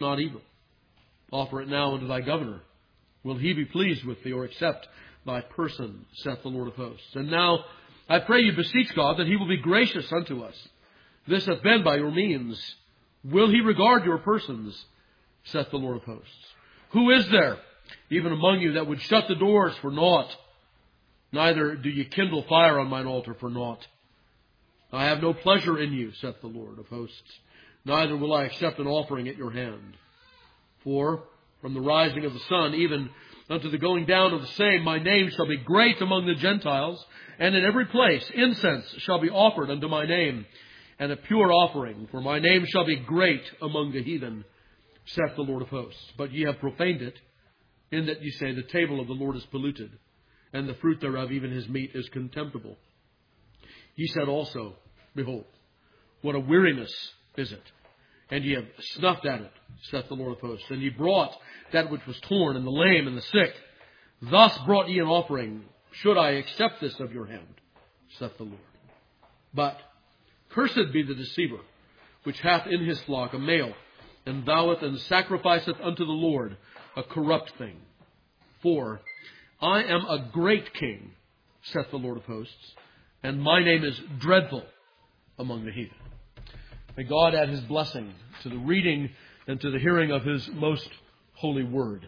not evil. Offer it now unto thy governor. Will he be pleased with thee, or accept thy person, saith the Lord of hosts. And now I pray you beseech God that he will be gracious unto us. This hath been by your means. Will he regard your persons, saith the Lord of hosts. Who is there, even among you, that would shut the doors for naught? Neither do ye kindle fire on mine altar for naught. I have no pleasure in you, saith the Lord of hosts. Neither will I accept an offering at your hand. For from the rising of the sun, even unto the going down of the same, my name shall be great among the Gentiles, and in every place incense shall be offered unto my name, and a pure offering, for my name shall be great among the heathen, saith the Lord of hosts. But ye have profaned it, in that ye say, the table of the Lord is polluted, and the fruit thereof, even his meat, is contemptible. Ye said also, behold, what a weariness is it, and ye have snuffed at it, saith the Lord of hosts. And ye brought that which was torn, and the lame, and the sick. Thus brought ye an offering. Should I accept this of your hand, saith the Lord? But cursed be the deceiver, which hath in his flock a male, and voweth and sacrificeth unto the Lord a corrupt thing. For I am a great king, saith the Lord of hosts, and my name is dreadful among the heathen. May God add his blessing to the reading and to the hearing of his most holy word.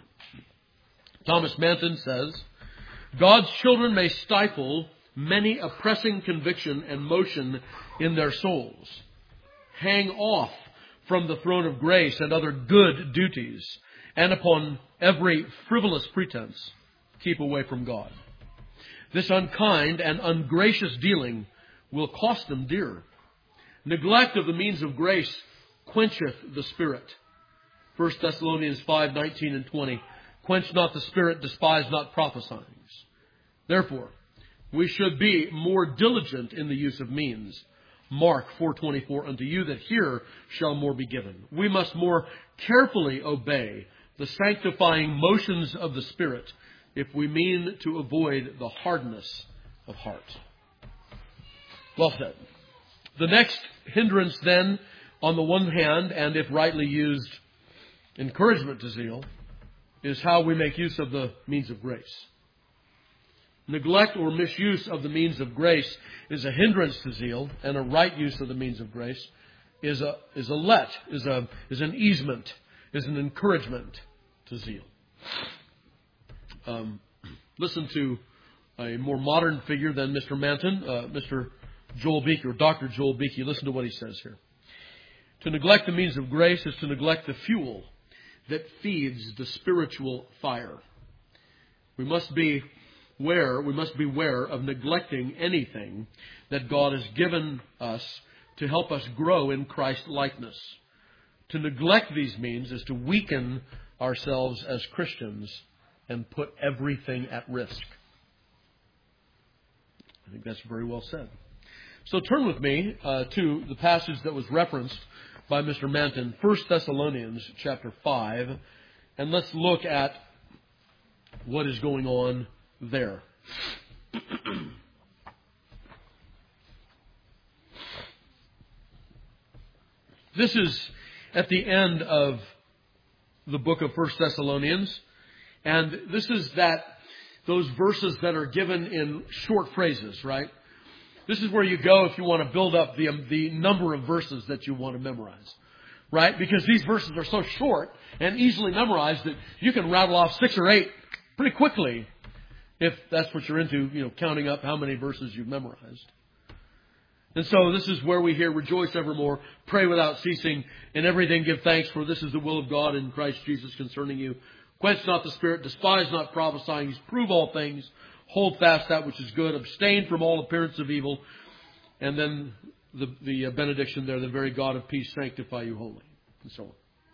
Thomas Manton says, God's children may stifle many a pressing conviction and motion in their souls, hang off from the throne of grace and other good duties, and upon every frivolous pretense, keep away from God. This unkind and ungracious dealing will cost them dear. Neglect of the means of grace quencheth the spirit. 1 Thessalonians 5:19 and 20. Quench not the spirit, despise not prophesying. Therefore, we should be more diligent in the use of means. Mark 4:24, unto you that hear shall more be given. We must more carefully obey the sanctifying motions of the Spirit if we mean to avoid the hardness of heart. Well said. The next hindrance then, on the one hand, and if rightly used, encouragement to zeal, is how we make use of the means of grace. Neglect or misuse of the means of grace is a hindrance to zeal, and a right use of the means of grace is an easement, is an encouragement to zeal. Listen to a more modern figure than Mr. Manton, Mr. Joel Beeke, or Dr. Joel Beeke. Listen to what he says here. To neglect the means of grace is to neglect the fuel that feeds the spiritual fire. We must be aware of neglecting anything that God has given us to help us grow in Christ likeness. To neglect these means is to weaken ourselves as Christians and put everything at risk. I think that's very well said. So turn with me to the passage that was referenced by Mr. Manton, 1 Thessalonians chapter 5, and let's look at what is going on there. This is at the end of the book of 1 Thessalonians, and this is those verses that are given in short phrases, right? This is where you go if you want to build up the number of verses that you want to memorize, right? Because these verses are so short and easily memorized that you can rattle off 6 or 8 pretty quickly if that's what you're into, counting up how many verses you've memorized. And so this is where we hear, rejoice evermore, pray without ceasing, in everything give thanks, for this is the will of God in Christ Jesus concerning you. Quench not the spirit, despise not prophesying, prove all things, hold fast that which is good, abstain from all appearance of evil. And then the benediction there, the very God of peace sanctify you wholly, and so on.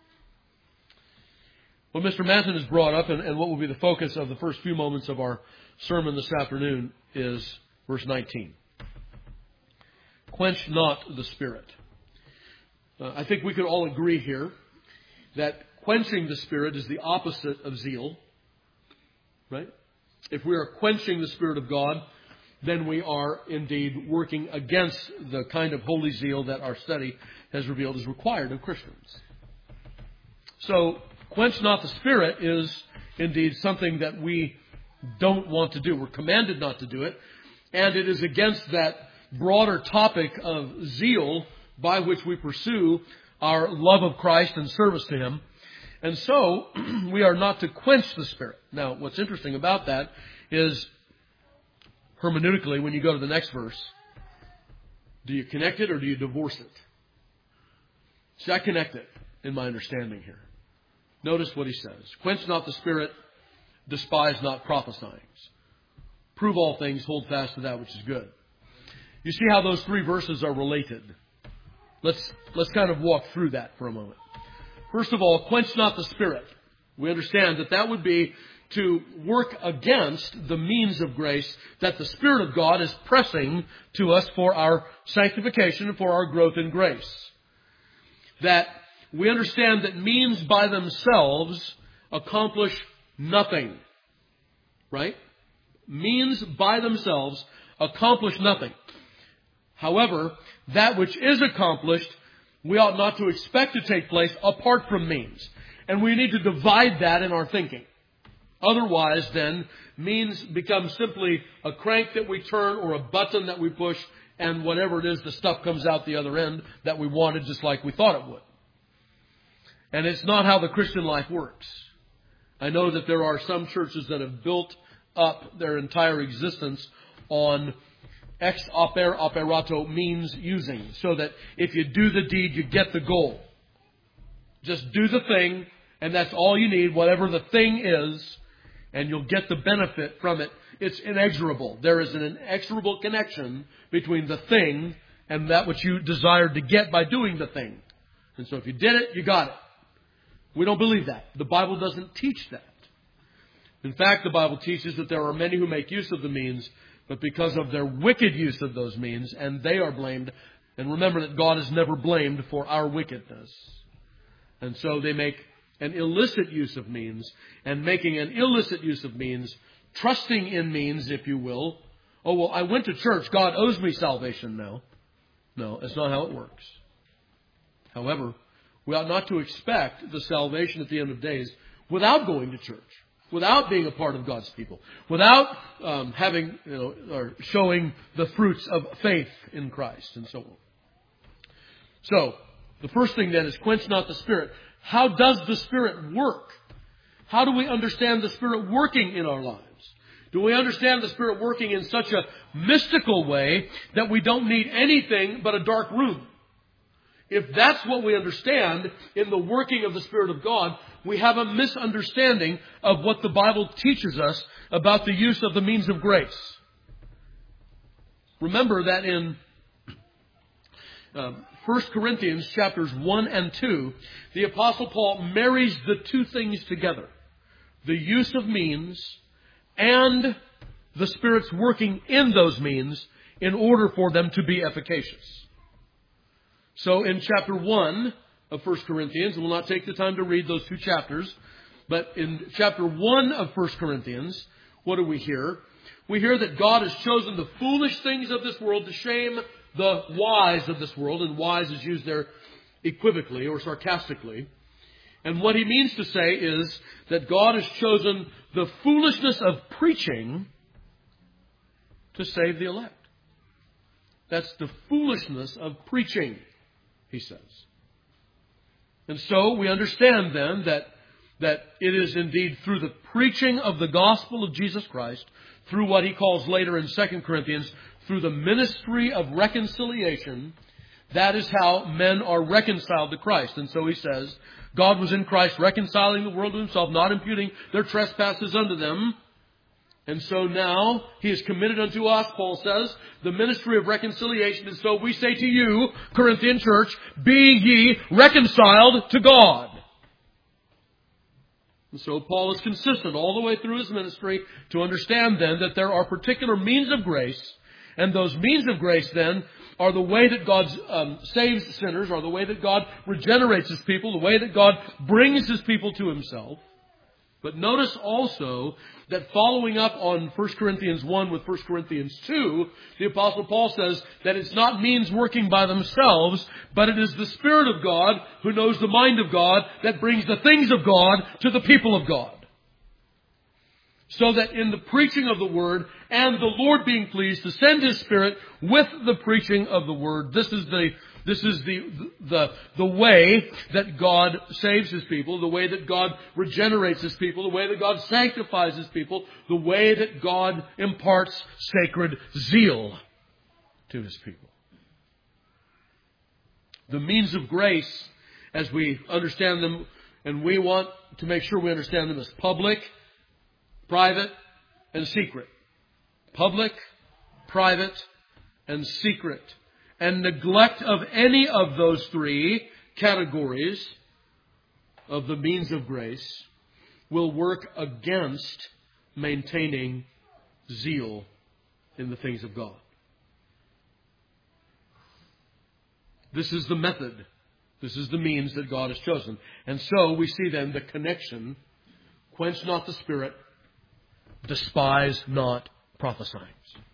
What Mr. Manton has brought up, and what will be the focus of the first few moments of our sermon this afternoon, is verse 19. Quench not the spirit. I think we could all agree here that quenching the spirit is the opposite of zeal, right? If we are quenching the Spirit of God, then we are indeed working against the kind of holy zeal that our study has revealed is required of Christians. So, quench not the Spirit is indeed something that we don't want to do. We're commanded not to do it. And it is against that broader topic of zeal by which we pursue our love of Christ and service to Him. And so, we are not to quench the Spirit. Now, what's interesting about that is, hermeneutically, when you go to the next verse, do you connect it or do you divorce it? See, I connect it in my understanding here. Notice what he says. Quench not the Spirit, despise not prophesying. Prove all things, hold fast to that which is good. You see how those three verses are related. Let's kind of walk through that for a moment. First of all, quench not the Spirit. We understand that would be to work against the means of grace that the Spirit of God is pressing to us for our sanctification and for our growth in grace. That we understand that means by themselves accomplish nothing. Right? Means by themselves accomplish nothing. However, that which is accomplished, we ought not to expect to take place apart from means. And we need to divide that in our thinking. Otherwise, then, means become simply a crank that we turn or a button that we push, and whatever it is, the stuff comes out the other end that we wanted just like we thought it would. And it's not how the Christian life works. I know that there are some churches that have built up their entire existence on ex operato means using, so that if you do the deed, you get the goal. Just do the thing, and that's all you need, whatever the thing is, and you'll get the benefit from it. It's inexorable. There is an inexorable connection between the thing and that which you desired to get by doing the thing. And so if you did it, you got it. We don't believe that. The Bible doesn't teach that. In fact, the Bible teaches that there are many who make use of the means, but because of their wicked use of those means, and they are blamed. And remember that God is never blamed for our wickedness. And so they make an illicit use of means, and making an illicit use of means, trusting in means, if you will. Oh, well, I went to church. God owes me salvation now. No, that's not how it works. However, we ought not to expect the salvation at the end of days without going to church, without being a part of God's people, without having, or showing the fruits of faith in Christ, and so on. So, the first thing then is quench not the Spirit. How does the Spirit work? How do we understand the Spirit working in our lives? Do we understand the Spirit working in such a mystical way that we don't need anything but a dark room? If that's what we understand in the working of the Spirit of God, we have a misunderstanding of what the Bible teaches us about the use of the means of grace. Remember that in 1 Corinthians chapters 1 and 2, the Apostle Paul marries the two things together. The use of means and the Spirit's working in those means in order for them to be efficacious. So in chapter 1 of 1 Corinthians, we'll not take the time to read those two chapters, but in chapter 1 of 1 Corinthians, what do we hear? We hear that God has chosen the foolish things of this world to shame the wise of this world, and wise is used there equivocally or sarcastically. And what he means to say is that God has chosen the foolishness of preaching to save the elect. That's the foolishness of preaching, he says. And so we understand then that it is indeed through the preaching of the gospel of Jesus Christ, through what he calls later in 2 Corinthians, through the ministry of reconciliation, that is how men are reconciled to Christ. And so he says, God was in Christ reconciling the world to himself, not imputing their trespasses unto them. And so now he is committed unto us, Paul says, the ministry of reconciliation. And so we say to you, Corinthian church, be ye reconciled to God. And so Paul is consistent all the way through his ministry to understand then that there are particular means of grace. And those means of grace then are the way that God saves sinners, or the way that God regenerates his people, the way that God brings his people to himself. But notice also that following up on 1 Corinthians 1 with 1 Corinthians 2, the Apostle Paul says that it's not means working by themselves, but it is the Spirit of God who knows the mind of God that brings the things of God to the people of God. So that in the preaching of the Word and the Lord being pleased to send His Spirit with the preaching of the Word, this is the way that God saves His people, the way that God regenerates His people, the way that God sanctifies His people, the way that God imparts sacred zeal to His people. The means of grace, as we understand them, and we want to make sure we understand them as public, private, and secret. Public, private, and secret. And neglect of any of those three categories of the means of grace will work against maintaining zeal in the things of God. This is the method. This is the means that God has chosen. And so we see then the connection. Quench not the Spirit. Despise not prophesying.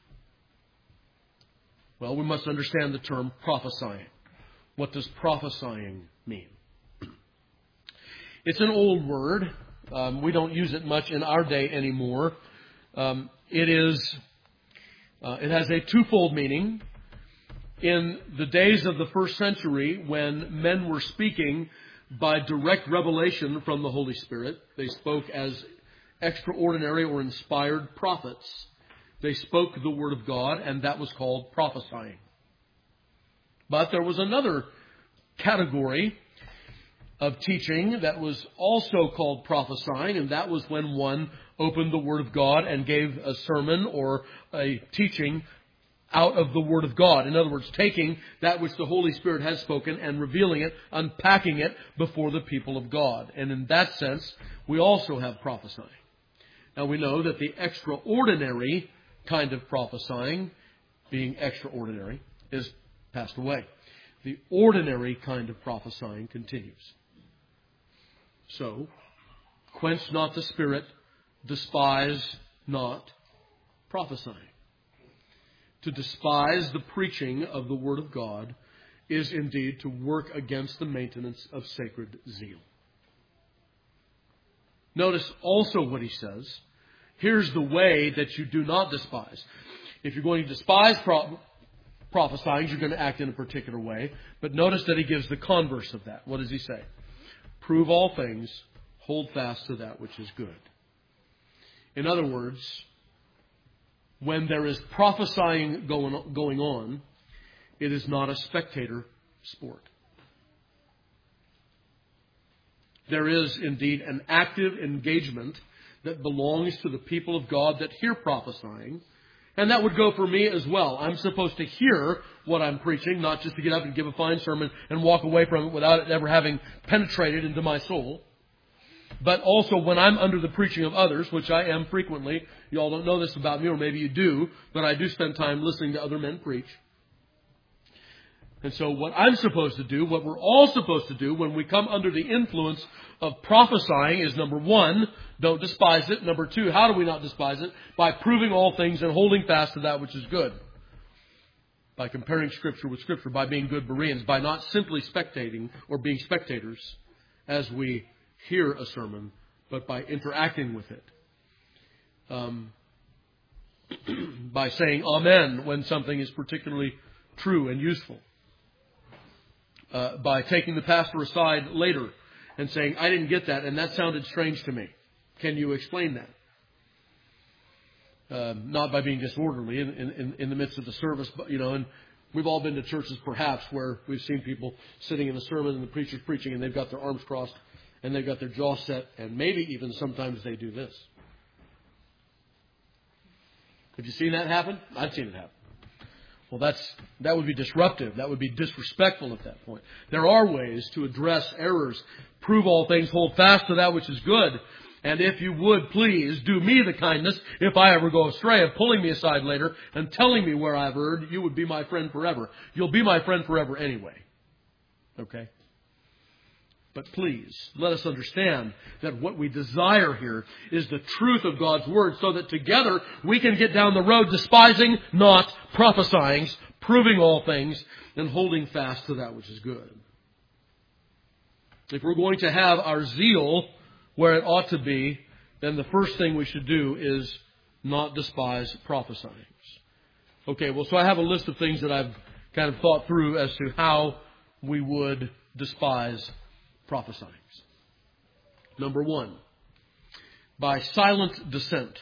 Well, we must understand the term prophesying. What does prophesying mean? It's an old word. We don't use it much in our day anymore. It has a twofold meaning. In the days of the first century, when men were speaking by direct revelation from the Holy Spirit, they spoke as extraordinary or inspired prophets. They spoke the Word of God, and that was called prophesying. But there was another category of teaching that was also called prophesying, and that was when one opened the Word of God and gave a sermon or a teaching out of the Word of God. In other words, taking that which the Holy Spirit has spoken and revealing it, unpacking it before the people of God. And in that sense, we also have prophesying. Now we know that the extraordinary kind of prophesying, being extraordinary, is passed away. The ordinary kind of prophesying continues. So, quench not the Spirit, despise not prophesying. To despise the preaching of the Word of God is indeed to work against the maintenance of sacred zeal. Notice also what he says. Here's the way that you do not despise. If you're going to despise prophesying, you're going to act in a particular way. But notice that he gives the converse of that. What does he say? Prove all things, hold fast to that which is good. In other words, when there is prophesying going on, it is not a spectator sport. There is indeed an active engagement that belongs to the people of God that hear prophesying. And that would go for me as well. I'm supposed to hear what I'm preaching, not just to get up and give a fine sermon and walk away from it without it ever having penetrated into my soul. But also when I'm under the preaching of others, which I am frequently. You all don't know this about me, or maybe you do, but I do spend time listening to other men preach. And so what I'm supposed to do, what we're all supposed to do when we come under the influence of prophesying is, number one, don't despise it. Number two, how do we not despise it? By proving all things and holding fast to that which is good. By comparing Scripture with Scripture, by being good Bereans, by not simply spectating or being spectators as we hear a sermon, but by interacting with it. By saying amen when something is particularly true and useful. By taking the pastor aside later and saying, I didn't get that, and that sounded strange to me. Can you explain that? Not by being disorderly in the midst of the service, but, and we've all been to churches perhaps where we've seen people sitting in the sermon and the preacher's preaching and they've got their arms crossed and they've got their jaw set, and maybe even sometimes they do this. Have you seen that happen? I've seen it happen. Well, that would be disruptive. That would be disrespectful at that point. There are ways to address errors. Prove all things, hold fast to that which is good. And if you would, please do me the kindness, if I ever go astray, of pulling me aside later and telling me where I've erred. You would be my friend forever. You'll be my friend forever anyway. Okay? But please, let us understand that what we desire here is the truth of God's Word, so that together we can get down the road despising, not prophesying, proving all things, and holding fast to that which is good. If we're going to have our zeal where it ought to be, then the first thing we should do is not despise prophesying. Okay, well, so I have a list of things that I've kind of thought through as to how we would despise prophesying. Number one, by silent dissent.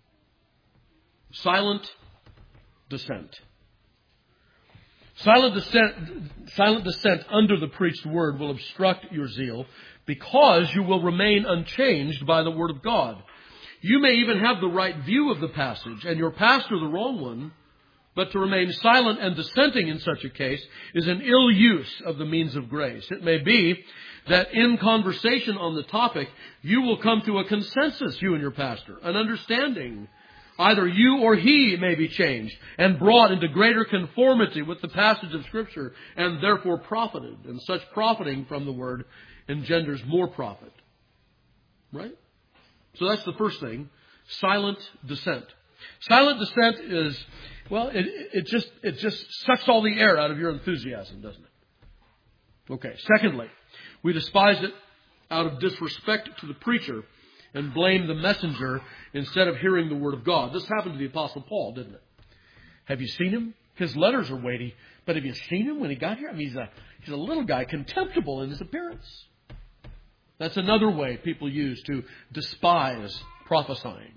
Silent dissent. Silent dissent under the preached word will obstruct your zeal because you will remain unchanged by the Word of God. You may even have the right view of the passage and your pastor the wrong one, but to remain silent and dissenting in such a case is an ill use of the means of grace. It may be that in conversation on the topic, you will come to a consensus, you and your pastor, an understanding. Either you or he may be changed and brought into greater conformity with the passage of Scripture and therefore profited. And such profiting from the Word engenders more profit. Right? So that's the first thing. Silent dissent. Silent dissent is, well, it just sucks all the air out of your enthusiasm, doesn't it? Okay. Secondly, we despise it out of disrespect to the preacher and blame the messenger instead of hearing the Word of God. This happened to the Apostle Paul, didn't it? Have you seen him? His letters are weighty, but have you seen him when he got here? I mean, he's a little guy, contemptible in his appearance. That's another way people use to despise prophesying.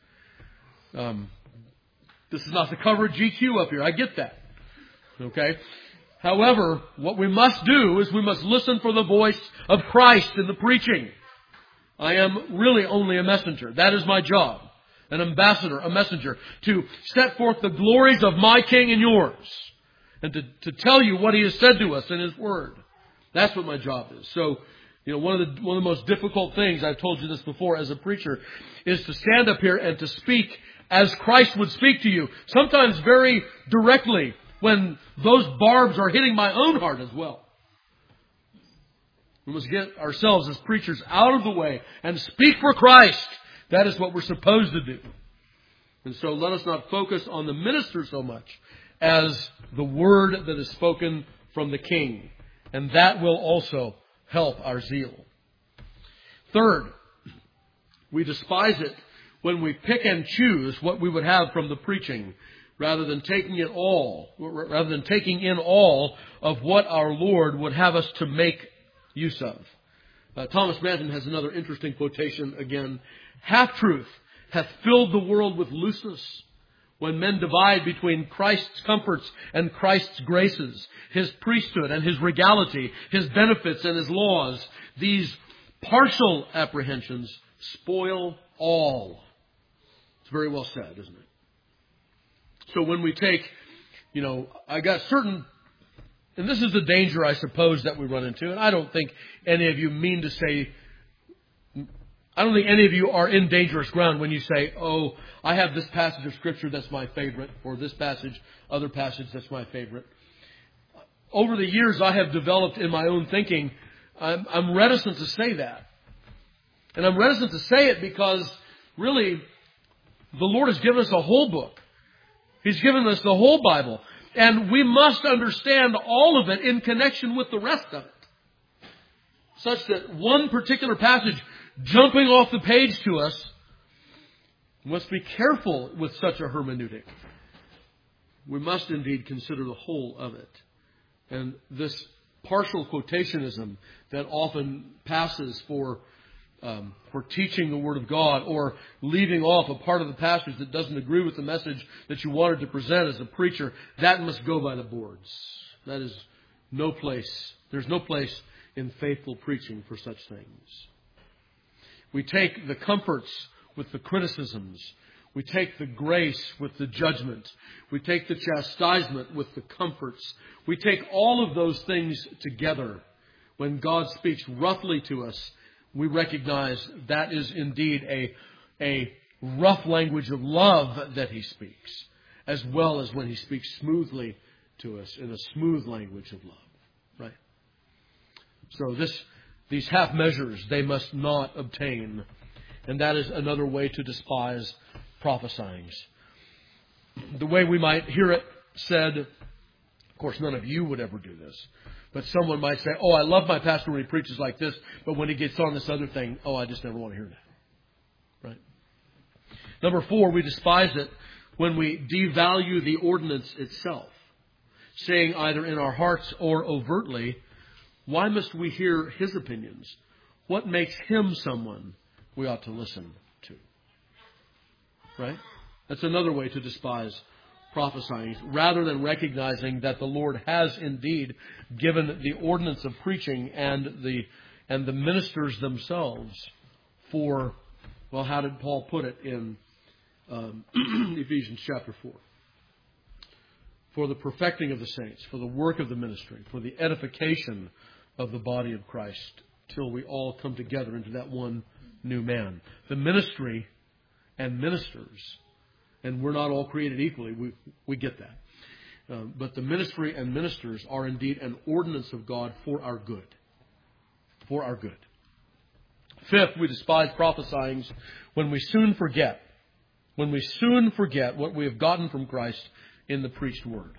This is not the cover of GQ up here. I get that. Okay? However, what we must do is we must listen for the voice of Christ in the preaching. I am really only a messenger. That is my job. An ambassador, a messenger, to set forth the glories of my King and yours. And to tell you what He has said to us in His Word. That's what my job is. So, one of the most difficult things, I've told you this before as a preacher, is to stand up here and to speak as Christ would speak to you. Sometimes very directly, when those barbs are hitting my own heart as well. We must get ourselves as preachers out of the way and speak for Christ. That is what we're supposed to do. And so let us not focus on the minister so much as the word that is spoken from the King. And that will also help our zeal. Third, we despise it when we pick and choose what we would have from the preaching rather than taking in all of what our Lord would have us to make use of. Thomas Manton has another interesting quotation again. Half-truth hath filled the world with looseness. When men divide between Christ's comforts and Christ's graces, His priesthood and His regality, His benefits and His laws, these partial apprehensions spoil all. It's very well said, isn't it? So when we take, I got certain, and this is the danger, I suppose, that we run into, and I don't think any of you are in dangerous ground when you say, oh, I have this passage of Scripture that's my favorite, or this other passage that's my favorite. Over the years, I have developed in my own thinking, I'm reticent to say that. And I'm reticent to say it because, really, the Lord has given us a whole book. He's given us the whole Bible. And we must understand all of it in connection with the rest of it. Such that one particular passage jumping off the page to us, we must be careful with such a hermeneutic. We must indeed consider the whole of it. And this partial quotationism that often passes for teaching the Word of God or leaving off a part of the passage that doesn't agree with the message that you wanted to present as a preacher, that must go by the boards. That is no place. There's no place in faithful preaching for such things. We take the comforts with the criticisms. We take the grace with the judgment. We take the chastisement with the comforts. We take all of those things together. When God speaks roughly to us, we recognize that is indeed a rough language of love that He speaks, as well as when He speaks smoothly to us in a smooth language of love. Right? So These half measures they must not obtain. And that is another way to despise prophesyings. The way we might hear it said, of course none of you would ever do this, but someone might say, oh, I love my pastor when he preaches like this, but when he gets on this other thing, oh, I just never want to hear that. Right? Number 4, we despise it when we devalue the ordinance itself, saying either in our hearts or overtly, why must we hear his opinions? What makes him someone we ought to listen to? Right? That's another way to despise prophesying, rather than recognizing that the Lord has indeed given the ordinance of preaching and the ministers themselves for, well, how did Paul put it in Ephesians chapter 4? For the perfecting of the saints, for the work of the ministry, for the edification of the body of Christ, till we all come together into that one new man. The ministry and ministers, and we're not all created equally, we get that. But the ministry and ministers are indeed an ordinance of God for our good. For our good. 5th, we despise prophesying when we soon forget. When we soon forget what we have gotten from Christ in the preached word.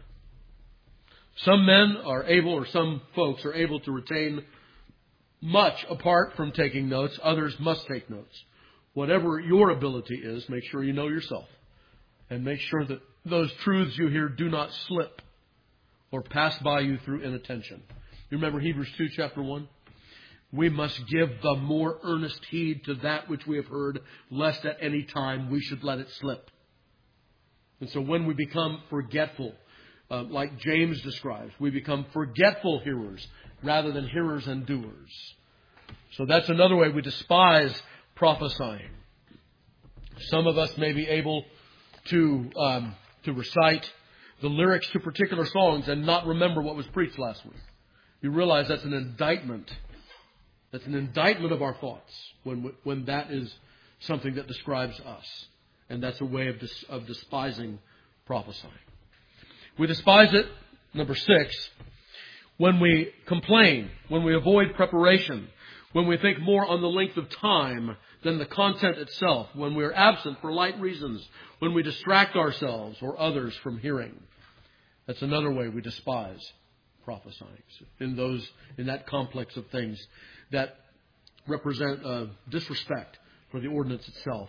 Some men are able, or some folks are able to retain much apart from taking notes. Others must take notes. Whatever your ability is, make sure you know yourself. And make sure that those truths you hear do not slip or pass by you through inattention. You remember Hebrews 2, chapter 1? We must give the more earnest heed to that which we have heard, lest at any time we should let it slip. And so when we become forgetful, like James describes, we become forgetful hearers rather than hearers and doers. So that's another way we despise prophesying. Some of us may be able to recite the lyrics to particular songs and not remember what was preached last week. You realize that's an indictment. That's an indictment of our thoughts when that is something that describes us. And that's a way of despising prophesying. We despise it, number 6, when we complain, when we avoid preparation, when we think more on the length of time than the content itself, when we are absent for light reasons, when we distract ourselves or others from hearing. That's another way we despise prophesying, in that complex of things that represent disrespect for the ordinance itself.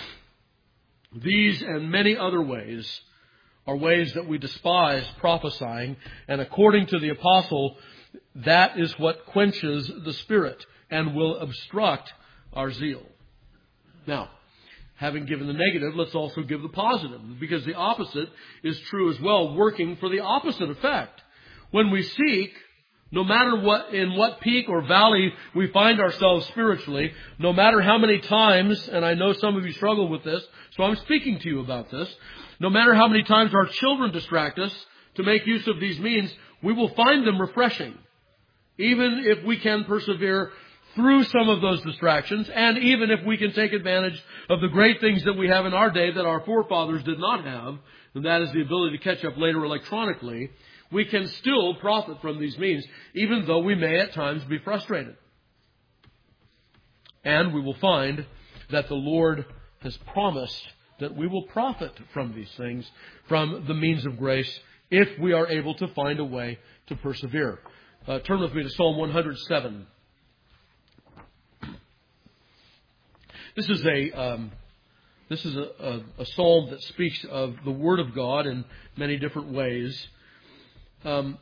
These and many other ways are ways that we despise prophesying, and according to the apostle, that is what quenches the Spirit and will obstruct our zeal. Now, having given the negative, let's also give the positive, because the opposite is true as well, working for the opposite effect. When we seek, no matter in what peak or valley we find ourselves spiritually, no matter how many times, and I know some of you struggle with this, so I'm speaking to you about this, no matter how many times our children distract us to make use of these means, we will find them refreshing. Even if we can persevere through some of those distractions, and even if we can take advantage of the great things that we have in our day that our forefathers did not have, and that is the ability to catch up later electronically, we can still profit from these means, even though we may at times be frustrated. And we will find that the Lord has promised that we will profit from these things, from the means of grace, if we are able to find a way to persevere. Turn with me to Psalm 107. This is a psalm that speaks of the Word of God in many different ways. Let's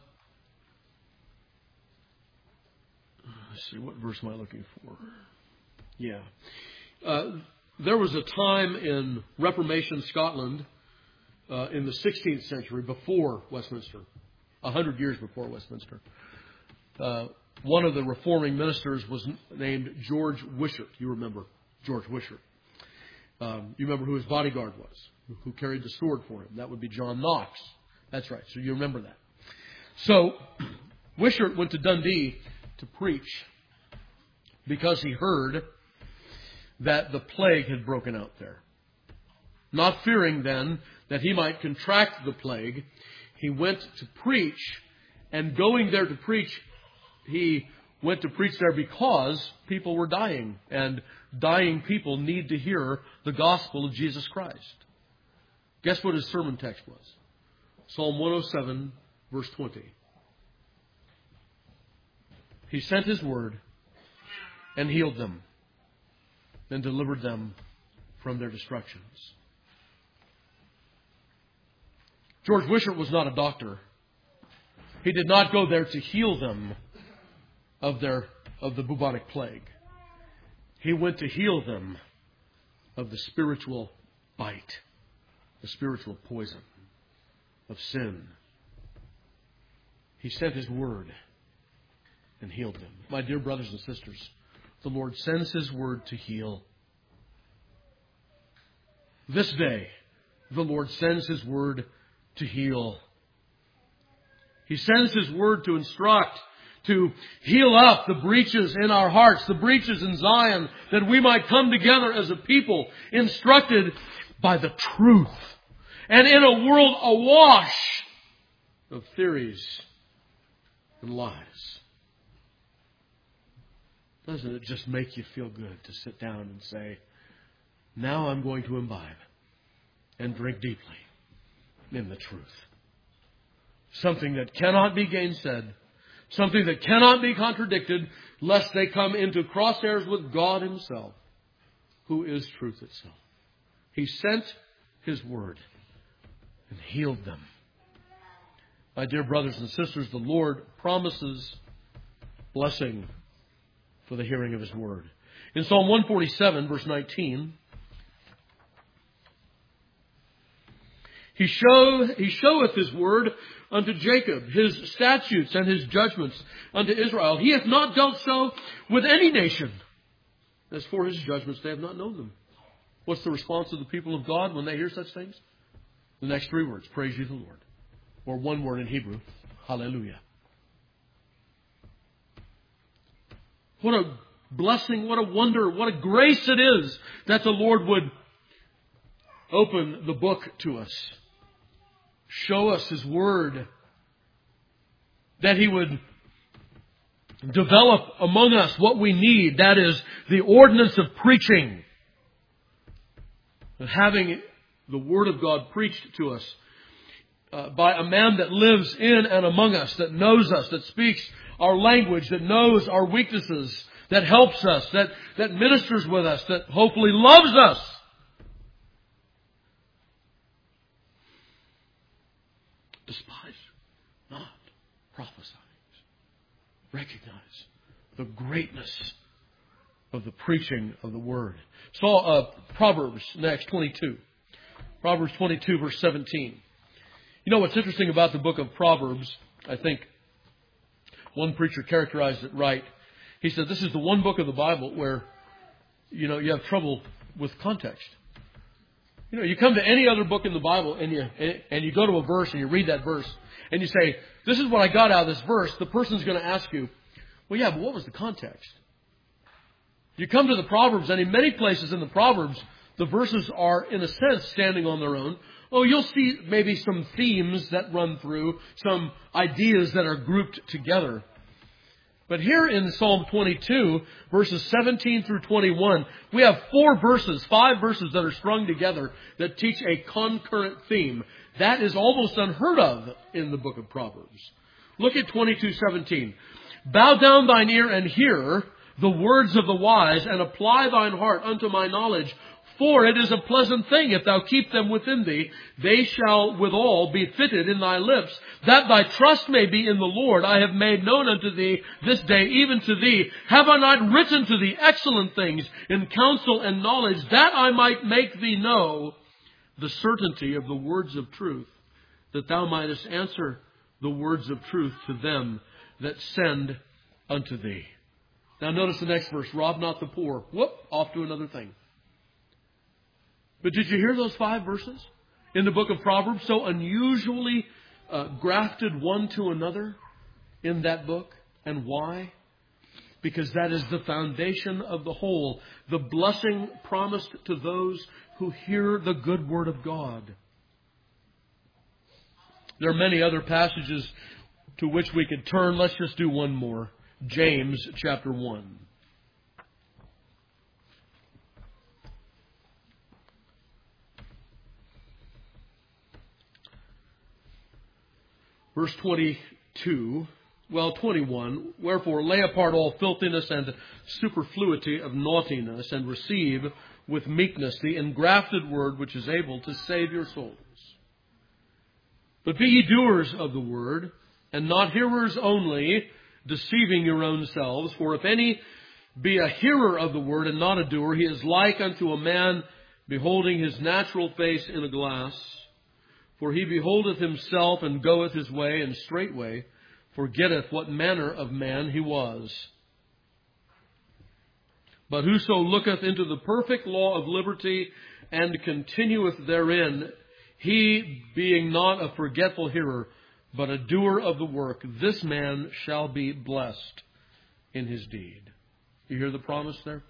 see, what verse am I looking for? Yeah. There was a time in Reformation Scotland in the 16th century, before Westminster, 100 years before Westminster. One of the reforming ministers was named George Wishart. You remember George Wishart. You remember who his bodyguard was, who carried the sword for him. That would be John Knox. That's right. So you remember that. So Wishart went to Dundee to preach because he heard that the plague had broken out there. Not fearing then that he might contract the plague, he went to preach, and going there to preach, he went to preach there because people were dying. And dying people need to hear the gospel of Jesus Christ. Guess what his sermon text was? Psalm 107, verse 20. He sent his word and healed them and delivered them from their destructions. George Wishart was not a doctor. He did not go there to heal them of the bubonic plague. He went to heal them of the spiritual bite, the spiritual poison of sin. He sent his word and healed them. My dear brothers and sisters, the Lord sends his word to heal. This day, the Lord sends his word to heal. He sends his word to instruct, to heal up the breaches in our hearts, the breaches in Zion, that we might come together as a people instructed by the truth. And in a world awash of theories and lies. Doesn't it just make you feel good to sit down and say, now I'm going to imbibe and drink deeply in the truth. Something that cannot be gainsaid. Something that cannot be contradicted, lest they come into crosshairs with God himself, who is truth itself. He sent his word and healed them. My dear brothers and sisters, the Lord promises blessing for the hearing of his word. In Psalm 147, verse 19, He showeth his word unto Jacob, his statutes and his judgments unto Israel. He hath not dealt so with any nation. As for his judgments, they have not known them. What's the response of the people of God when they hear such things? The next three words, praise ye the Lord. Or one word in Hebrew, hallelujah. What a blessing, what a wonder, what a grace it is that the Lord would open the book to us. Show us his word. That he would develop among us what we need. That is the ordinance of preaching. And having the word of God preached to us by a man that lives in and among us, that knows us, that speaks our language, that knows our weaknesses, that helps us, that ministers with us, that hopefully loves us. Despise not prophesying. Recognize the greatness of the preaching of the word. Proverbs next, 22. Proverbs 22, verse 17. You know what's interesting about the book of Proverbs? I think one preacher characterized it right. He said this is the one book of the Bible where, you have trouble with context. You come to any other book in the Bible and you go to a verse and you read that verse and you say, this is what I got out of this verse. The person's going to ask you, well, yeah, but what was the context? You come to the Proverbs, and in many places in the Proverbs, the verses are, in a sense, standing on their own. Oh, you'll see maybe some themes that run through, some ideas that are grouped together. But here in Psalm 22, verses 17 through 21, we have five verses that are strung together that teach a concurrent theme. That is almost unheard of in the book of Proverbs. Look at 22:17. Bow down thine ear and hear the words of the wise, and apply thine heart unto my knowledge. For it is a pleasant thing if thou keep them within thee. They shall withal be fitted in thy lips, that thy trust may be in the Lord. I have made known unto thee this day, even to thee. Have I not written to thee excellent things in counsel and knowledge, that I might make thee know the certainty of the words of truth, that thou mightest answer the words of truth to them that send unto thee. Now notice the next verse. Rob not the poor. Whoop, off to another thing. But did you hear those 5 verses in the book of Proverbs? So unusually grafted one to another in that book. And why? Because that is the foundation of the whole. The blessing promised to those who hear the good word of God. There are many other passages to which we could turn. Let's just do one more. James chapter 1. Verse 21. Wherefore lay apart all filthiness and superfluity of naughtiness, and receive with meekness the engrafted word which is able to save your souls. But be ye doers of the word, and not hearers only, deceiving your own selves. For if any be a hearer of the word and not a doer, he is like unto a man beholding his natural face in a glass. For he beholdeth himself and goeth his way, and straightway forgetteth what manner of man he was. But whoso looketh into the perfect law of liberty, and continueth therein, he being not a forgetful hearer, but a doer of the work, this man shall be blessed in his deed. You hear the promise there?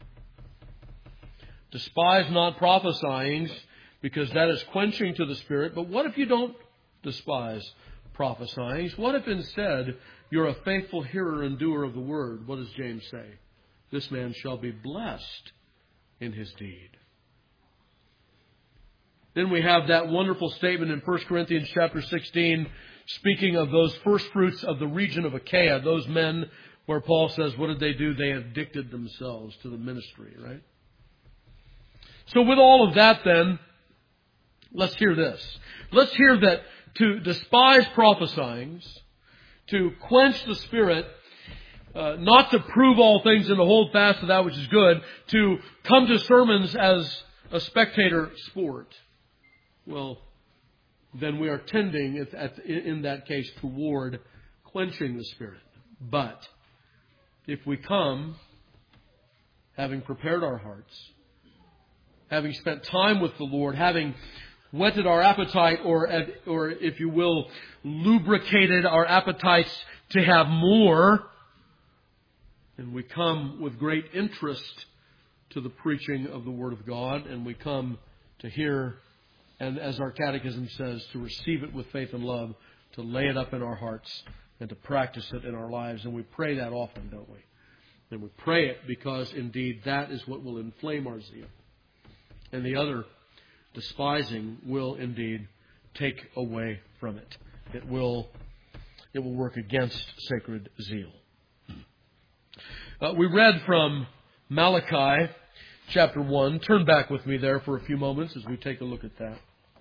Despise not prophesying, because that is quenching to the spirit. But what if you don't despise prophesying? What if instead you're a faithful hearer and doer of the word? What does James say? This man shall be blessed in his deed. Then we have that wonderful statement in 1 Corinthians chapter 16, speaking of those first fruits of the region of Achaia, those men where Paul says, what did they do? They addicted themselves to the ministry, right? So with all of that then, let's hear this. Let's hear that to despise prophesying, to quench the spirit, not to prove all things and to hold fast to that which is good, to come to sermons as a spectator sport, well, then we are tending, in that case, toward quenching the spirit. But if we come, having prepared our hearts, having spent time with the Lord, having whetted our appetite, or if you will, lubricated our appetites to have more, and we come with great interest to the preaching of the Word of God, and we come to hear, and as our catechism says, to receive it with faith and love, to lay it up in our hearts, and to practice it in our lives. And we pray that often, don't we? And we pray it because, indeed, that is what will inflame our zeal. And the other, despising, will indeed take away from it. It will work against sacred zeal. We read from Malachi chapter 1. Turn back with me there for a few moments as we take a look at that.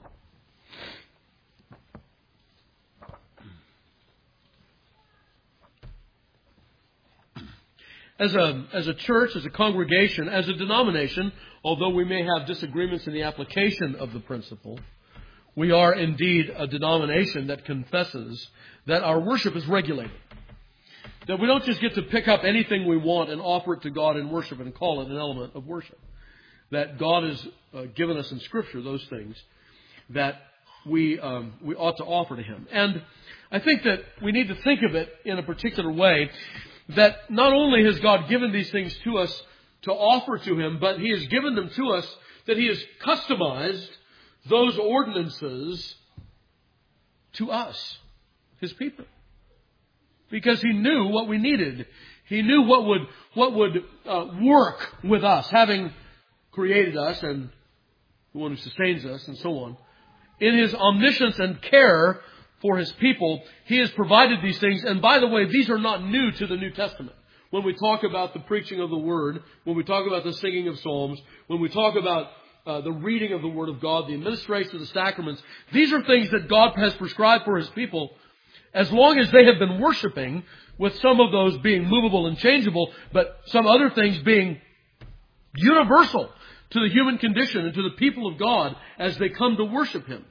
As a church, as a congregation, as a denomination, although we may have disagreements in the application of the principle, we are indeed a denomination that confesses that our worship is regulated. That we don't just get to pick up anything we want and offer it to God in worship and call it an element of worship. That God has given us in Scripture those things that we ought to offer to Him. And I think that we need to think of it in a particular way, that not only has God given these things to us to offer to Him, but He has given them to us, that He has customized those ordinances to us, His people. Because He knew what we needed. He knew what would work with us, having created us and the one who sustains us and so on. In His omniscience and care for His people, He has provided these things. And by the way, these are not new to the New Testament. When we talk about the preaching of the Word, when we talk about the singing of psalms, when we talk about the reading of the Word of God, the administration of the sacraments, these are things that God has prescribed for His people as long as they have been worshiping, with some of those being movable and changeable, but some other things being universal to the human condition and to the people of God as they come to worship Him.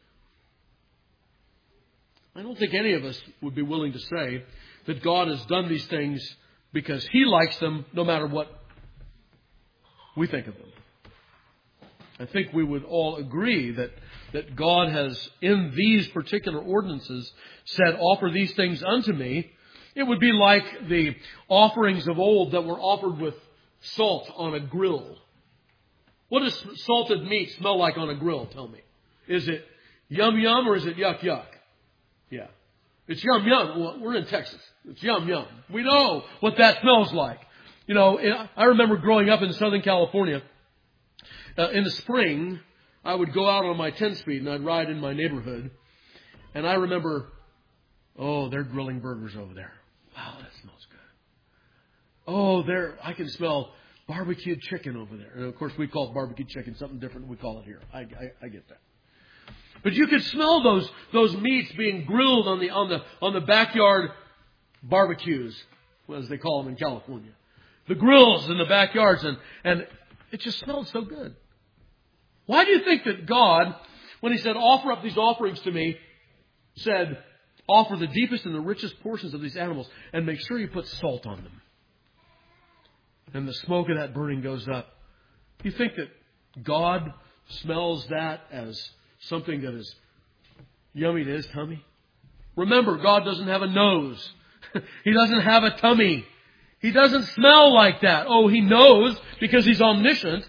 I don't think any of us would be willing to say that God has done these things because He likes them no matter what we think of them. I think we would all agree that God has, in these particular ordinances, said, offer these things unto me. It would be like the offerings of old that were offered with salt on a grill. What does salted meat smell like on a grill? Tell me. Is it yum yum or is it yuck yuck? Yeah. It's yum yum. Well, we're in Texas. It's yum yum. We know what that smells like. You know, I remember growing up in Southern California. In the spring, I would go out on my 10-speed and I'd ride in my neighborhood. And I remember, oh, they're grilling burgers over there. Wow, that smells good. Oh, I can smell barbecued chicken over there. And of course, we call barbecued chicken something different than we call it here. I get that. But you could smell those meats being grilled on the backyard barbecues, as they call them in California. The grills in the backyards, and it just smelled so good. Why do you think that God, when He said, offer up these offerings to me, said, offer the deepest and the richest portions of these animals and make sure you put salt on them? And the smoke of that burning goes up. You think that God smells that as something that is yummy to His tummy? Remember, God doesn't have a nose. He doesn't have a tummy. He doesn't smell like that. Oh, He knows because He's omniscient.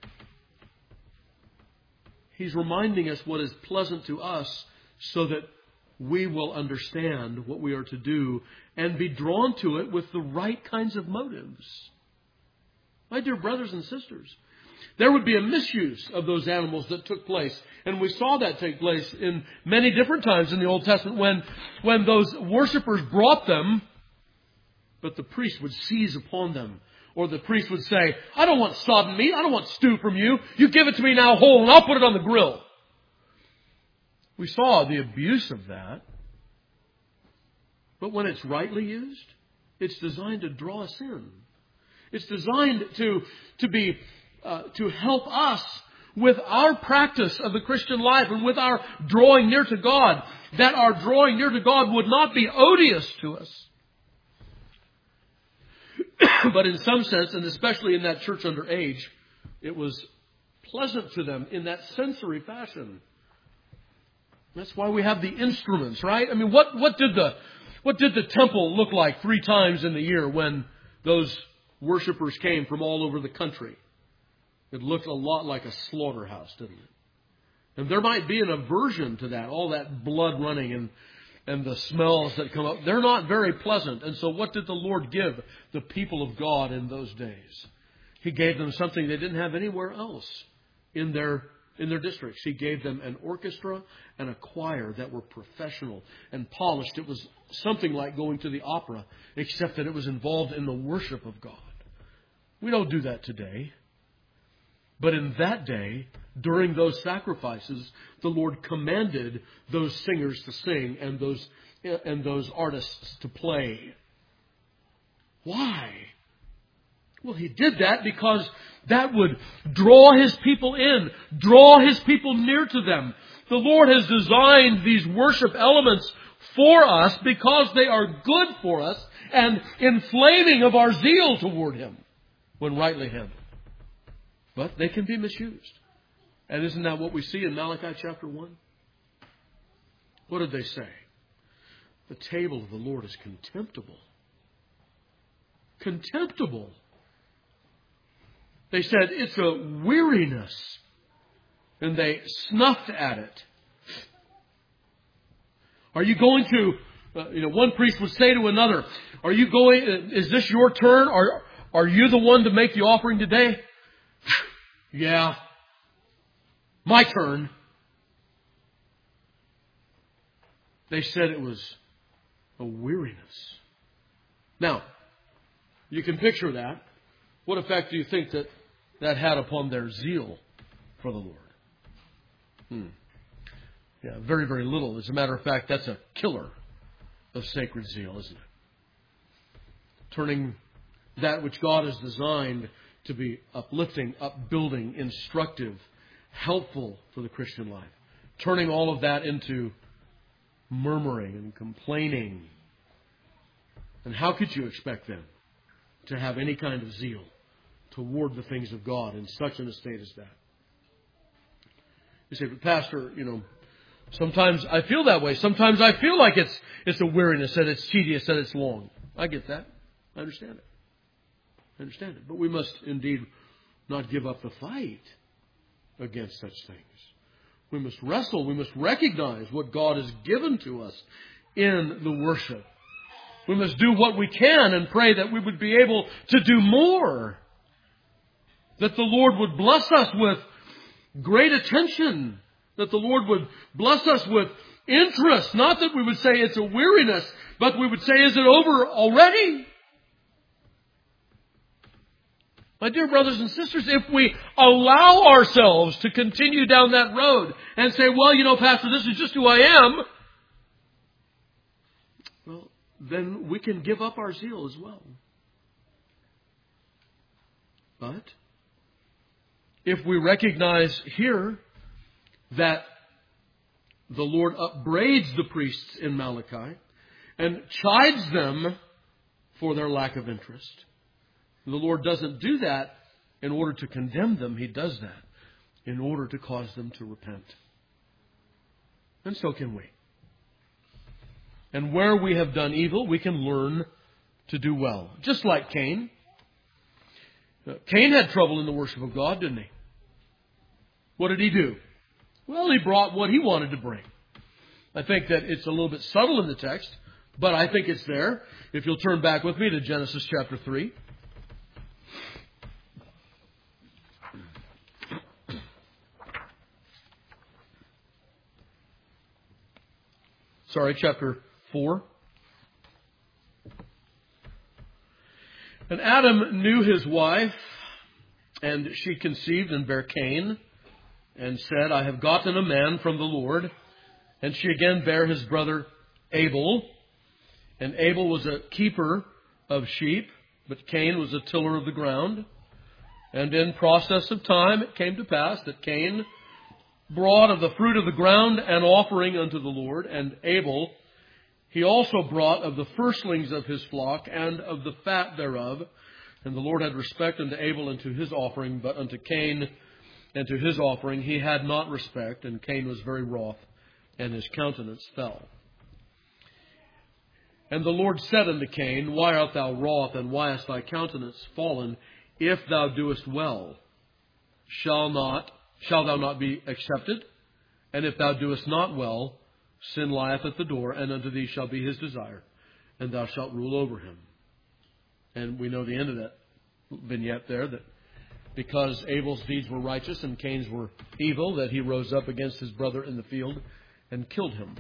He's reminding us what is pleasant to us so that we will understand what we are to do and be drawn to it with the right kinds of motives. My dear brothers and sisters, there would be a misuse of those animals that took place. And we saw that take place in many different times in the Old Testament when those worshipers brought them, but the priest would seize upon them. Or the priest would say, I don't want sodden meat. I don't want stew from you. You give it to me now whole and I'll put it on the grill. We saw the abuse of that. But when it's rightly used, it's designed to draw us in. It's designed to help us with our practice of the Christian life and with our drawing near to God, that our drawing near to God would not be odious to us. But in some sense, and especially in that church under age, it was pleasant to them in that sensory fashion. That's why we have the instruments, right? I mean, what did the temple look like 3 times in the year when those worshipers came from all over the country? It looked a lot like a slaughterhouse, didn't it? And there might be an aversion to that, all that blood running and the smells that come up. They're not very pleasant. And so what did the Lord give the people of God in those days? He gave them something they didn't have anywhere else in their districts. He gave them an orchestra and a choir that were professional and polished. It was something like going to the opera, except that it was involved in the worship of God. We don't do that today. But in that day, during those sacrifices, the Lord commanded those singers to sing and those artists to play. Why? Well, He did that because that would draw His people in, draw His people near to them. The Lord has designed these worship elements for us because they are good for us and inflaming of our zeal toward Him when rightly handled. But they can be misused. And isn't that what we see in Malachi chapter 1? What did they say? The table of the Lord is contemptible. Contemptible. They said it's a weariness. And they snuffed at it. Are you going to, one priest would say to another, is this your turn? Are you the one to make the offering today? Yeah. My turn. They said it was a weariness. Now, you can picture that. What effect do you think that had upon their zeal for the Lord? Yeah, very, very little. As a matter of fact, that's a killer of sacred zeal, isn't it? Turning that which God has designed to be uplifting, upbuilding, instructive, helpful for the Christian life. Turning all of that into murmuring and complaining. And how could you expect them to have any kind of zeal toward the things of God in such an estate as that? You say, but Pastor, sometimes I feel that way. Sometimes I feel like it's a weariness, that it's tedious, that it's long. I get that. I understand it. But we must indeed not give up the fight against such things. We must wrestle. We must recognize what God has given to us in the worship. We must do what we can and pray that we would be able to do more. That the Lord would bless us with great attention. That the Lord would bless us with interest. Not that we would say it's a weariness, but we would say, is it over already? My dear brothers and sisters, if we allow ourselves to continue down that road and say, well, you know, Pastor, this is just who I am, well, then we can give up our zeal as well. But if we recognize here that the Lord upbraids the priests in Malachi and chides them for their lack of interest, the Lord doesn't do that in order to condemn them. He does that in order to cause them to repent. And so can we. And where we have done evil, we can learn to do well. Just like Cain. Cain had trouble in the worship of God, didn't he? What did he do? Well, he brought what he wanted to bring. I think that it's a little bit subtle in the text, but I think it's there. If you'll turn back with me to Genesis chapter 3. Chapter 4. And Adam knew his wife, and she conceived and bare Cain, and said, I have gotten a man from the Lord. And she again bare his brother Abel. And Abel was a keeper of sheep, but Cain was a tiller of the ground. And in process of time it came to pass that Cain brought of the fruit of the ground an offering unto the Lord, and Abel he also brought of the firstlings of his flock and of the fat thereof. And the Lord had respect unto Abel and to his offering, but unto Cain and to his offering he had not respect, and Cain was very wroth, and his countenance fell. And the Lord said unto Cain, Why art thou wroth, and why is thy countenance fallen? If thou doest well, shall thou not be accepted? And if thou doest not well, sin lieth at the door, and unto thee shall be his desire, and thou shalt rule over him. And we know the end of that vignette there, that because Abel's deeds were righteous and Cain's were evil, that he rose up against his brother in the field and killed him.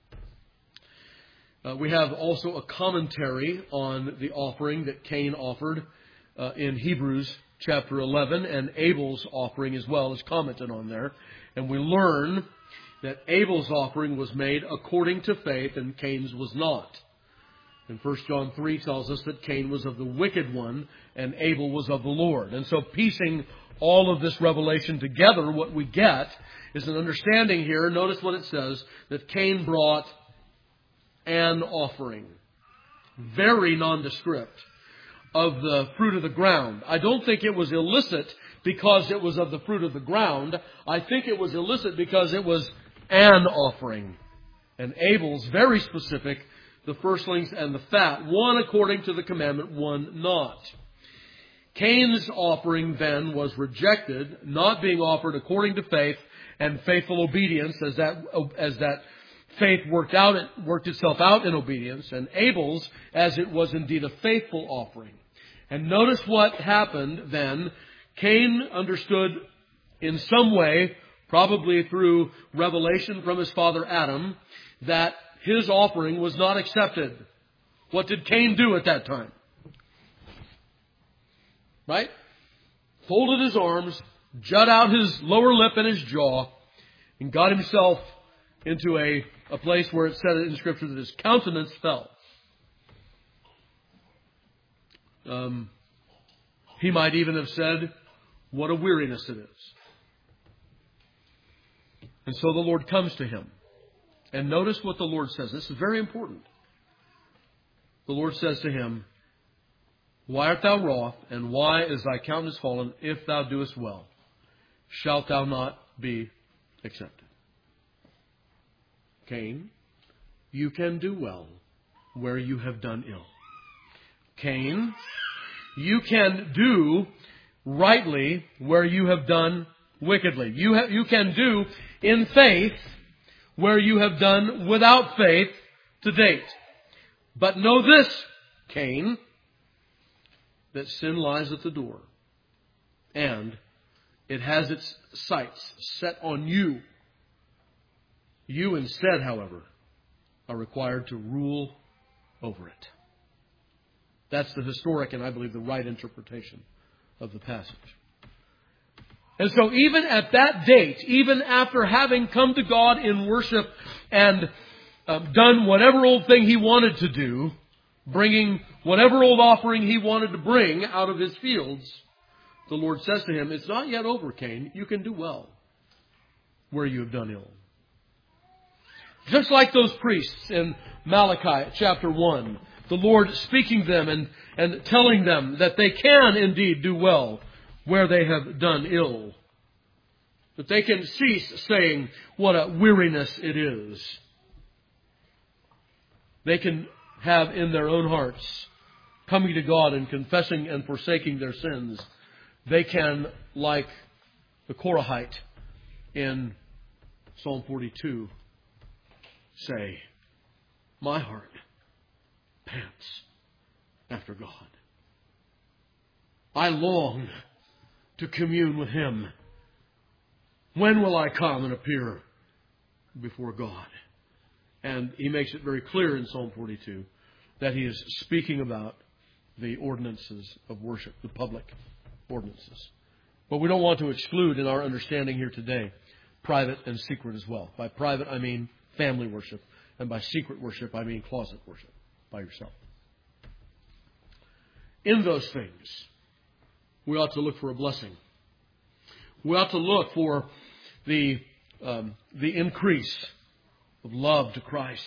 We have also a commentary on the offering that Cain offered in Hebrews chapter 11, and Abel's offering as well is commented on there. And we learn that Abel's offering was made according to faith and Cain's was not. And 1 John 3 tells us that Cain was of the wicked one and Abel was of the Lord. And so piecing all of this revelation together, what we get is an understanding here. Notice what it says, that Cain brought an offering. Very nondescript. Of the fruit of the ground. I don't think it was illicit because it was of the fruit of the ground. I think it was illicit because it was an offering. And Abel's very specific, the firstlings and the fat, one according to the commandment, one not. Cain's offering then was rejected, not being offered according to faith and faithful obedience, as that faith worked itself out in obedience, and Abel's as it was indeed a faithful offering. And notice what happened then. Cain understood in some way, probably through revelation from his father Adam, that his offering was not accepted. What did Cain do at that time? Right? Folded his arms, jut out his lower lip and his jaw, and got himself into a place where it said in Scripture that his countenance fell. He might even have said, what a weariness it is. And so the Lord comes to him. And notice what the Lord says. This is very important. The Lord says to him, Why art thou wroth, and why is thy countenance fallen? If thou doest well, shalt thou not be accepted? Cain, you can do well where you have done ill. Cain, you can do rightly where you have done wickedly. You can do in faith where you have done without faith to date. But know this, Cain, that sin lies at the door, and it has its sights set on you. You instead, however, are required to rule over it. That's the historic and I believe the right interpretation of the passage. And so even at that date, even after having come to God in worship and done whatever old thing he wanted to do, bringing whatever old offering he wanted to bring out of his fields, the Lord says to him, it's not yet over, Cain. You can do well where you have done ill. Just like those priests in Malachi chapter 1, the Lord speaking to them and telling them that they can indeed do well where they have done ill. That they can cease saying what a weariness it is. They can have in their own hearts, coming to God and confessing and forsaking their sins, they can, like the Korahite in Psalm 42, say, my heart pants after God. I long to commune with Him. When will I come and appear before God? And he makes it very clear in Psalm 42 that he is speaking about the ordinances of worship, the public ordinances. But we don't want to exclude in our understanding here today private and secret as well. By private, I mean family worship. And by secret worship, I mean closet worship by yourself. In those things, we ought to look for a blessing. We ought to look for the increase of love to Christ.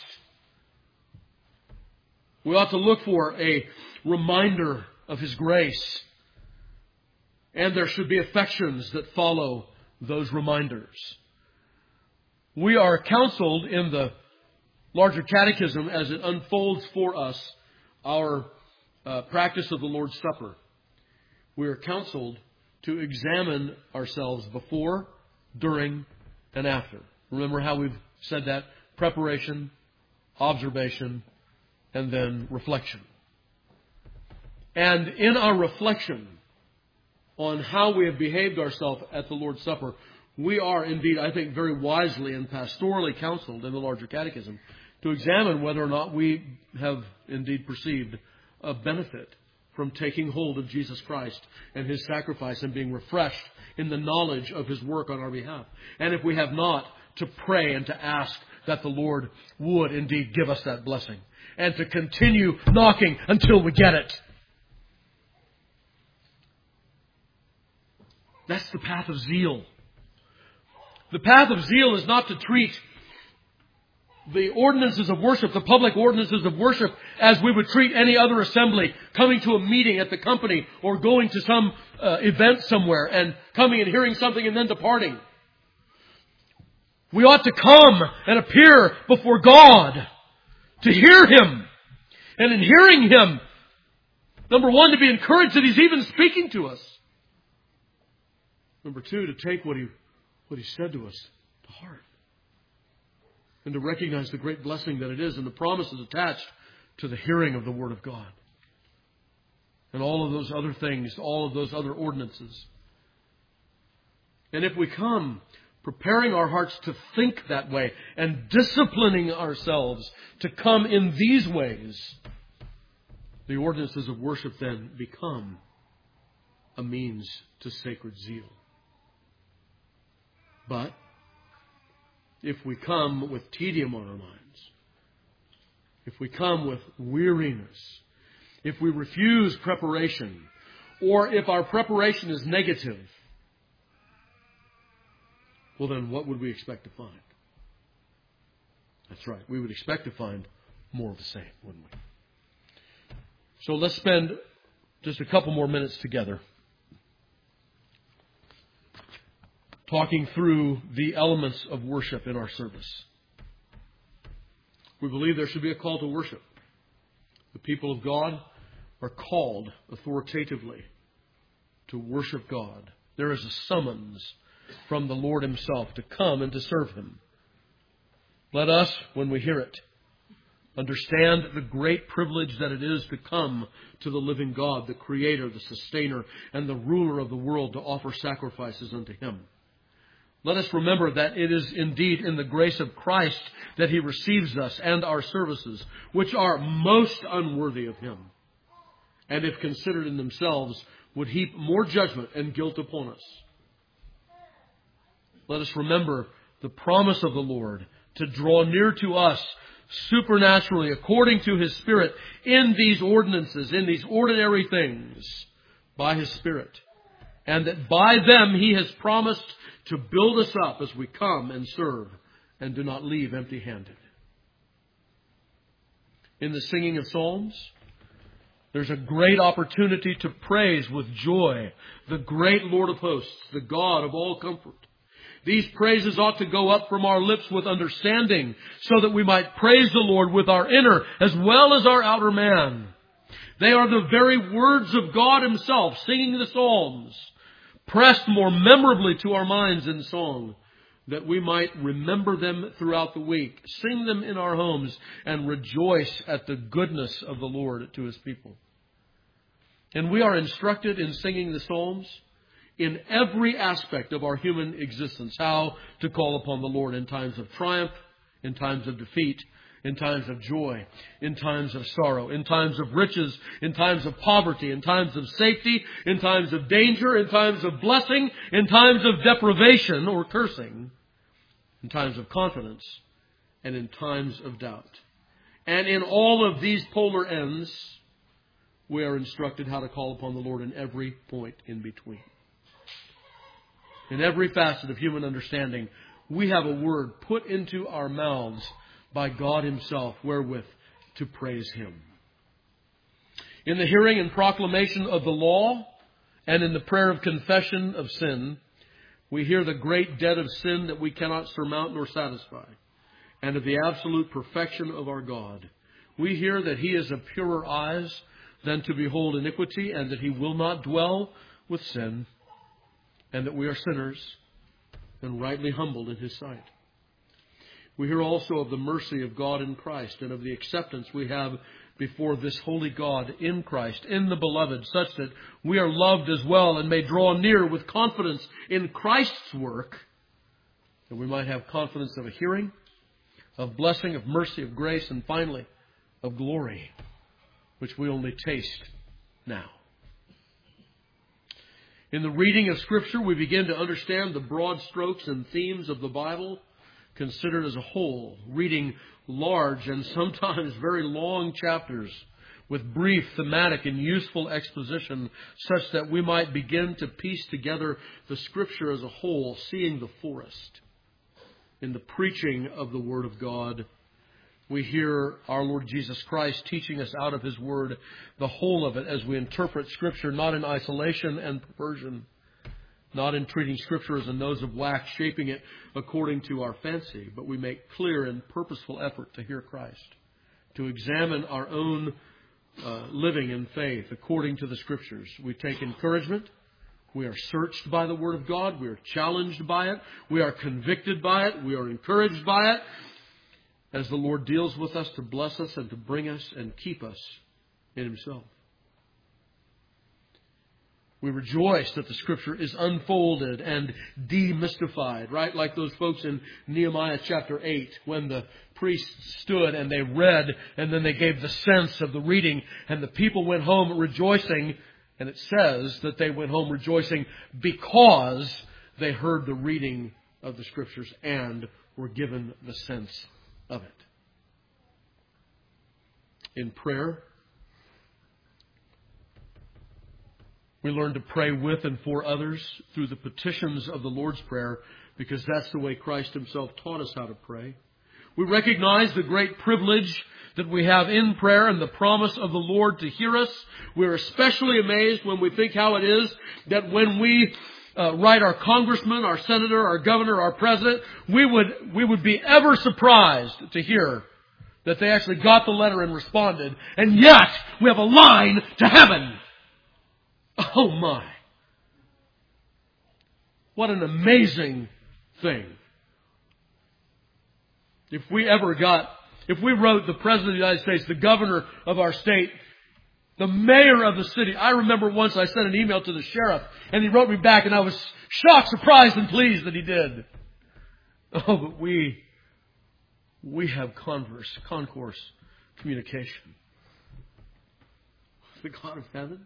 We ought to look for a reminder of His grace. And there should be affections that follow those reminders. We are counseled in the larger catechism as it unfolds for us our practice of the Lord's Supper. We are counseled to examine ourselves before, during, and after. Remember how we've said that? Preparation, observation, and then reflection. And in our reflection on how we have behaved ourselves at the Lord's Supper, we are indeed, I think, very wisely and pastorally counseled in the larger catechism to examine whether or not we have indeed perceived a benefit from taking hold of Jesus Christ and His sacrifice and being refreshed in the knowledge of His work on our behalf. And if we have not, to pray and to ask that the Lord would indeed give us that blessing. And to continue knocking until we get it. That's the path of zeal. The path of zeal is not to treat the ordinances of worship, the public ordinances of worship, as we would treat any other assembly, coming to a meeting at the company or going to some event somewhere and coming and hearing something and then departing. We ought to come and appear before God to hear Him. And in hearing Him, number one, to be encouraged that He's even speaking to us. Number two, to take what He said to us to heart. And to recognize the great blessing that it is and the promises attached to the hearing of the Word of God. And all of those other things, all of those other ordinances. And if we come preparing our hearts to think that way and disciplining ourselves to come in these ways, the ordinances of worship then become a means to sacred zeal. But if we come with tedium on our minds, if we come with weariness, if we refuse preparation, or if our preparation is negative, well then what would we expect to find? That's right, we would expect to find more of the same, wouldn't we? So let's spend just a couple more minutes together talking through the elements of worship in our service. We believe there should be a call to worship. The people of God are called authoritatively to worship God. There is a summons from the Lord Himself to come and to serve Him. Let us, when we hear it, Understand the great privilege that it is to come to the living God, the Creator, the Sustainer, and the Ruler of the world, to offer sacrifices unto Him. Let us remember that it is indeed in the grace of Christ that He receives us and our services, which are most unworthy of Him, and if considered in themselves, would heap more judgment and guilt upon us. Let us remember the promise of the Lord to draw near to us supernaturally, according to His Spirit, in these ordinances, in these ordinary things, by His Spirit. And that by them He has promised to build us up as we come and serve and do not leave empty-handed. In the singing of psalms, there's a great opportunity to praise with joy the great Lord of hosts, the God of all comfort. These praises ought to go up from our lips with understanding, so that we might praise the Lord with our inner as well as our outer man. They are the very words of God Himself, singing the psalms, pressed more memorably to our minds in song, that we might remember them throughout the week, sing them in our homes, and rejoice at the goodness of the Lord to His people. And we are instructed in singing the psalms in every aspect of our human existence, how to call upon the Lord in times of triumph, in times of defeat, in times of joy, in times of sorrow, in times of riches, in times of poverty, in times of safety, in times of danger, in times of blessing, in times of deprivation or cursing, in times of confidence, and in times of doubt. And in all of these polar ends, we are instructed how to call upon the Lord in every point in between. In every facet of human understanding, we have a word put into our mouths by God Himself wherewith to praise Him. In the hearing and proclamation of the law and in the prayer of confession of sin, we hear the great debt of sin that we cannot surmount nor satisfy, and of the absolute perfection of our God. We hear that He is of purer eyes than to behold iniquity, and that He will not dwell with sin, and that we are sinners and rightly humbled in His sight. We hear also of the mercy of God in Christ and of the acceptance we have before this holy God in Christ, in the Beloved, such that we are loved as well and may draw near with confidence in Christ's work, that we might have confidence of a hearing, of blessing, of mercy, of grace, and finally, of glory, which we only taste now. In the reading of Scripture, we begin to understand the broad strokes and themes of the Bible considered as a whole, reading large and sometimes very long chapters with brief, thematic, and useful exposition, such that we might begin to piece together the Scripture as a whole, seeing the forest. In the preaching of the Word of God, we hear our Lord Jesus Christ teaching us out of His Word, the whole of it, as we interpret Scripture not in isolation and perversion, not in treating Scripture as a nose of wax, shaping it according to our fancy, but we make clear and purposeful effort to hear Christ, to examine our own living in faith according to the Scriptures. We take encouragement. We are searched by the Word of God. We are challenged by it. We are convicted by it. We are encouraged by it, as the Lord deals with us to bless us and to bring us and keep us in Himself. We rejoice that the Scripture is unfolded and demystified, right? Like those folks in Nehemiah chapter 8, when the priests stood and they read, and then they gave the sense of the reading, and the people went home rejoicing. And it says that they went home rejoicing because they heard the reading of the Scriptures and were given the sense of it. In prayer, we learn to pray with and for others through the petitions of the Lord's Prayer, because that's the way Christ Himself taught us how to pray. We recognize the great privilege that we have in prayer and the promise of the Lord to hear us. We're especially amazed when we think how it is that when we write our congressman, our senator, our governor, our president, we would be ever surprised to hear that they actually got the letter and responded, and yet we have a line to heaven. Oh my. What an amazing thing. If we ever got if we wrote the President of the United States, the governor of our state, the mayor of the city. I remember once I sent an email to the sheriff, and he wrote me back, and I was shocked, surprised, and pleased that he did. Oh, but we have concourse communication with the God of heaven.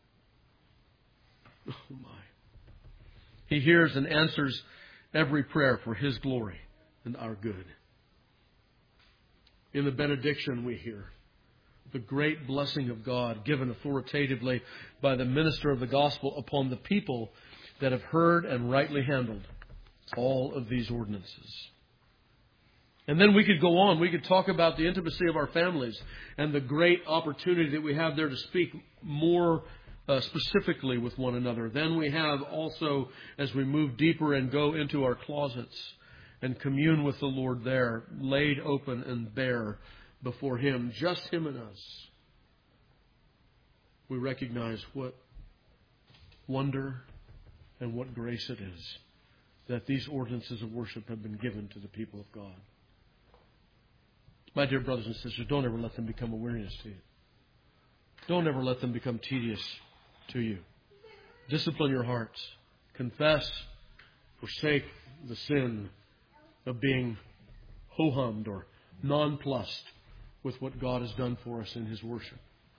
Oh my. He hears and answers every prayer for His glory and our good. In the benediction we hear the great blessing of God given authoritatively by the minister of the gospel upon the people that have heard and rightly handled all of these ordinances. And then we could go on. We could talk about the intimacy of our families and the great opportunity that we have there to speak more specifically with one another. Then we have also, as we move deeper and go into our closets and commune with the Lord there, laid open and bare before Him, just Him and us, we recognize what wonder and what grace it is that these ordinances of worship have been given to the people of God. My dear brothers and sisters, don't ever let them become a weariness to you. Don't ever let them become tedious to you. Discipline your hearts. Confess, forsake the sin of being ho-hummed or nonplussed with what God has done for us in His worship.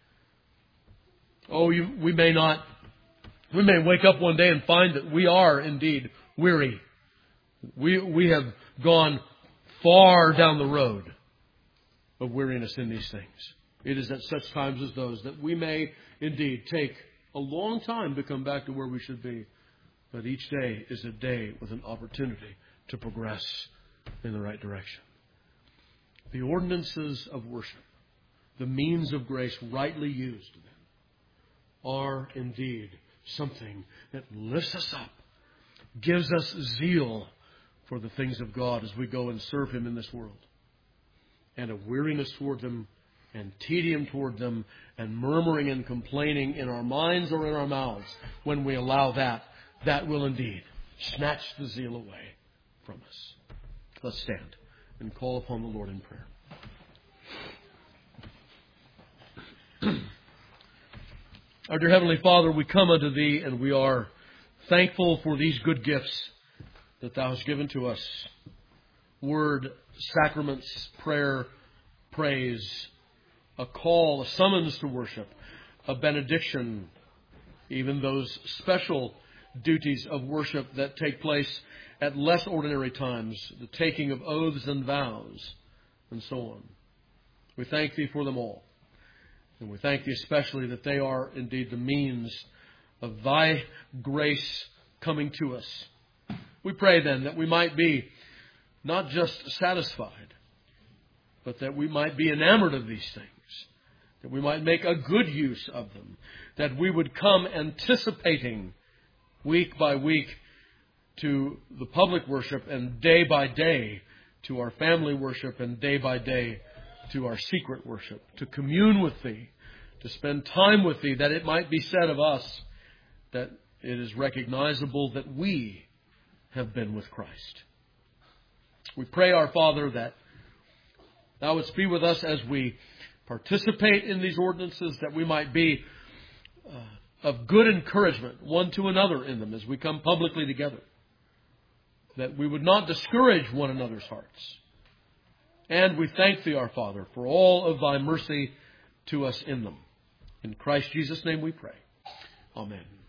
Oh, we may wake up one day and find that we are indeed weary. We have gone far down the road of weariness in these things. It is at such times as those that we may indeed take a long time to come back to where we should be. But each day is a day with an opportunity to progress in the right direction. The ordinances of worship, the means of grace rightly used, are indeed something that lifts us up, gives us zeal for the things of God as we go and serve Him in this world. And a weariness toward them, and tedium toward them, and murmuring and complaining in our minds or in our mouths, when we allow that will indeed snatch the zeal away from us. Let's stand and call upon the Lord in prayer. Our dear Heavenly Father, we come unto Thee and we are thankful for these good gifts that Thou hast given to us. Word, sacraments, prayer, praise, a call, a summons to worship, a benediction, even those special duties of worship that take place at less ordinary times, the taking of oaths and vows, and so on. We thank Thee for them all. And we thank Thee especially that they are indeed the means of Thy grace coming to us. We pray then that we might be not just satisfied, but that we might be enamored of these things, that we might make a good use of them, that we would come anticipating week by week to the public worship and day by day to our family worship and day by day to our secret worship, to commune with Thee, to spend time with Thee, that it might be said of us that it is recognizable that we have been with Christ. We pray, our Father, that Thou wouldst be with us as we participate in these ordinances, that we might be of good encouragement one to another in them as we come publicly together, that we would not discourage one another's hearts. And we thank Thee, our Father, for all of Thy mercy to us in them. In Christ Jesus' name we pray. Amen.